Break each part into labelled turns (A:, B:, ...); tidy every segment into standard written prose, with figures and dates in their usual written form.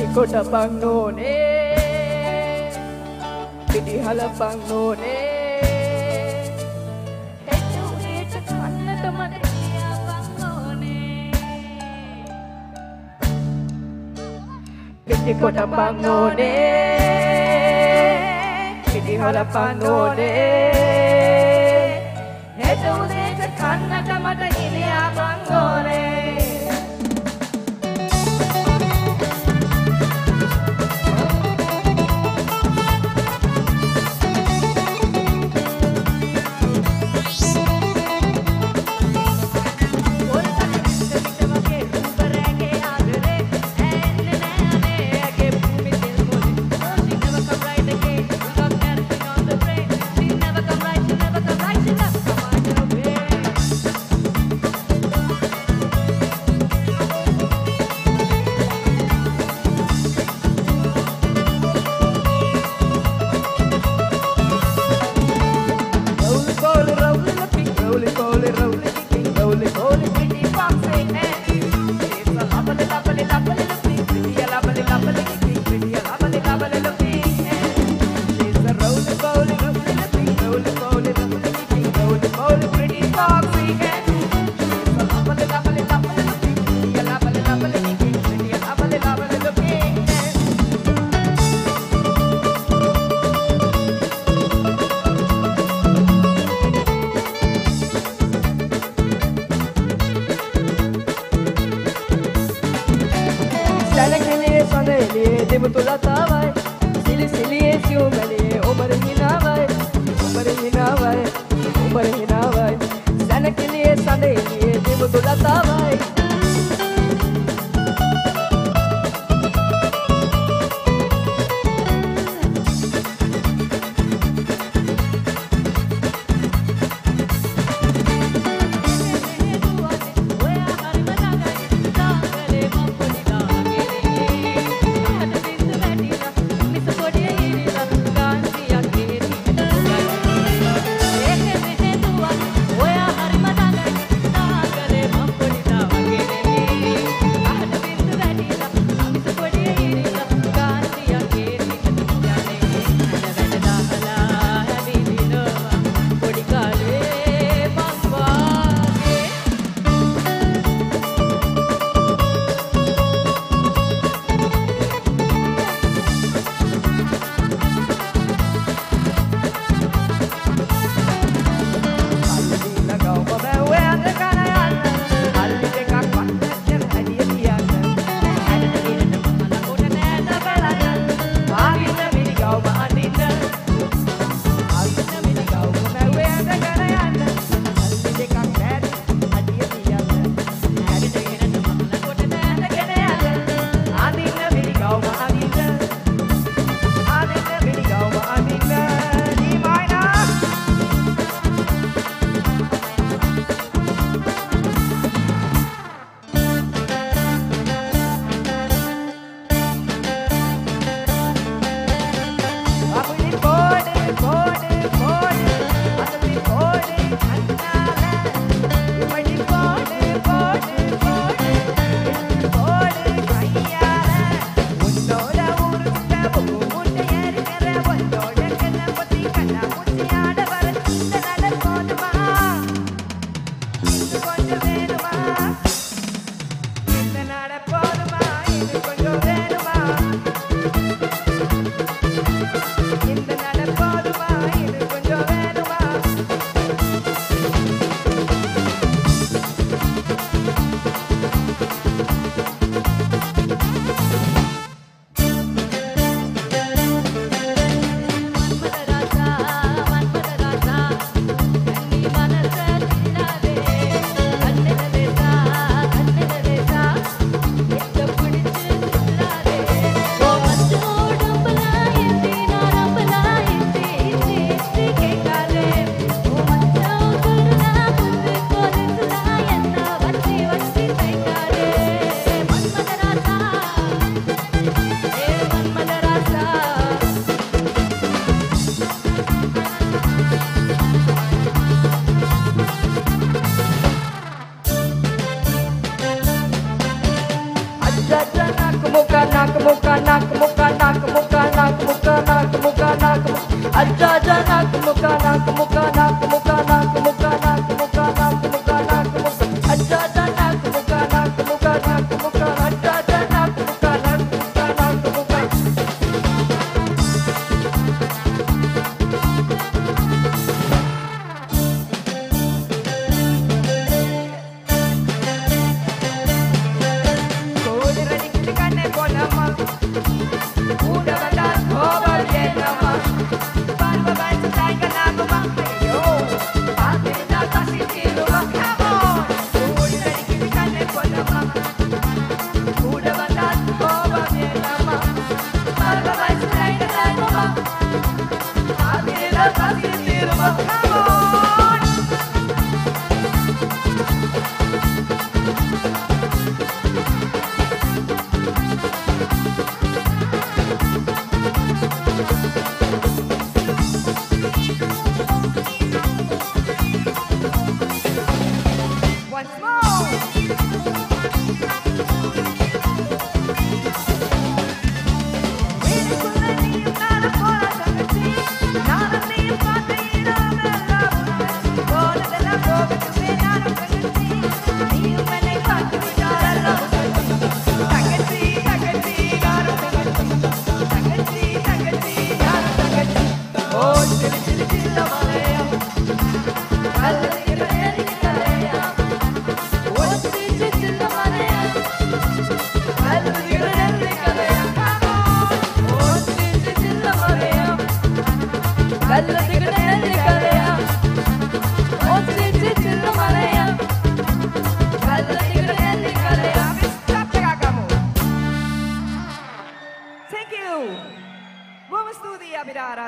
A: කොට බං නෝනේ පිටි හලපං නෝනේ හෙට උදේට කන්නට මට කියාපං ඕනේ පිටි කොට බං නෝනේ පිටි හලපං නෝනේ හෙට උදේට කන්නට මට කියාපං ඕනේ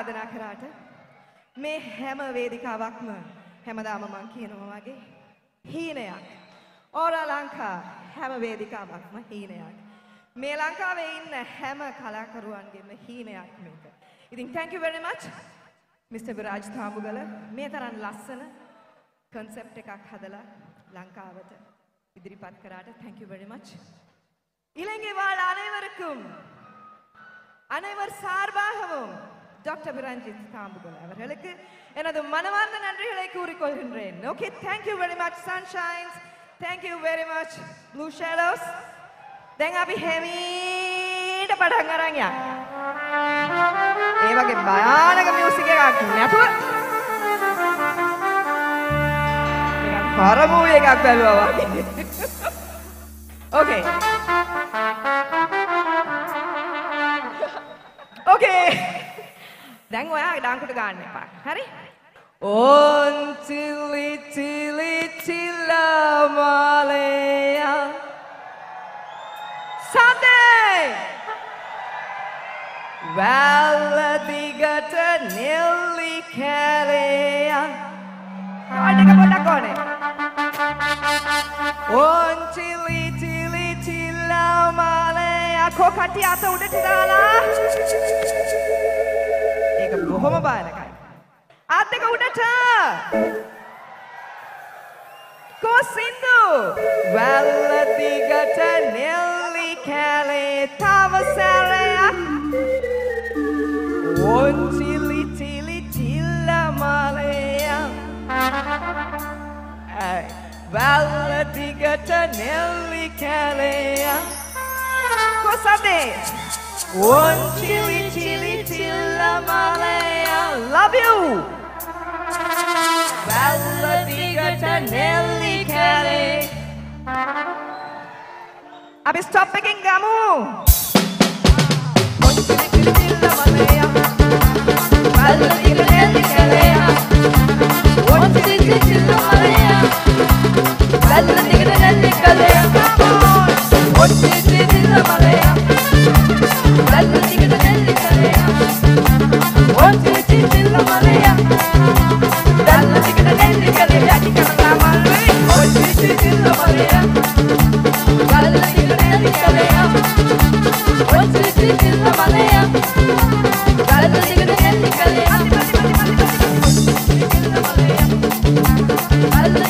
A: ආරාධනා කරාට මේ හැම වේදිකාවක්ම හැමදාම මං කියනවා වගේ හීනයක්. ඕරා ලංකා හැම වේදිකාවක්ම හීනයක්. මේ ලංකාවේ ඉන්න හැම කලාකරුවන්ගේම හීනයක් මේක. ඉතින් thank you very much Mr. Viraj තාඹුගල මේ තරම් ලස්සන concept එකක් හදලා ලංකාවට ඉදිරිපත් කරාට thank you very much. இலங்கை வாழ் அனைவருக்கும் அனைவர் சார்பாகவும் டாக்டர் விரஞ்சித் தாம்புகல் அவர்களுக்கு எனது மனமார்ந்த நன்றிகளை கூறிக்கொள்கின்றேன். Okay, thank you very much Sunshines. Thank you very much Blue Shadows. දැන් අපි හැමීට පටන් අරන් යන්න. ඒ වගේ භයානක මියුසික් එකක් නැතුව නිකන් කරමු එකක් බැලුවා වගේ. Okay. Okay. දැන් ඔයා ඩාන්කුට ගන්න එපා. හරි? On tilly tilly tilla malaya. Sunday. වැල්ලදිගට නෙල්ලි කැලයක්. කාඩ් එක පොඩ්ඩක් ඕනේ. On tilly tilly tilla malaya. කොකටි අත උඩට දාලා. ඒක බොහොම බාරකයි. අත් දෙක උඩට. Ko Sindhu. වැල්ලදිගට නෙල්ලි කැලේ තව සැරයක්. On tilly tilly tilla malaya. වැල්ලදිගට නෙල්ලි කැලේ. Ko Sunday. On tilly tilly tilla malaya. Love you. වැල්ලදිගට නෙල්ලි කැලේ. අපි ස්ටොප් එකෙන් ගමු. On tilly tilly tilla malaya. වැල්ලදිගට නෙල්ලි කැලේ. On tilly tilly tilla malaya. වැල්ලදිගට නෙල්ලි කැලේ. On tilly tilly tilla malaya. වැල්ලදිගට නෙල්ලි කැලේ. On tilly tilly tilla malaya. වැල්ලදිගට නෙල්ලි කැලේ. යටි කරලා මල්ලේ. On tilly tilly tilla malaya. වැල්ලදිගට නෙල්ලි කැලේ. On tilly tilly tilla malaya. වැල්ලදිගට නෙල්ලි කැලේ. අති.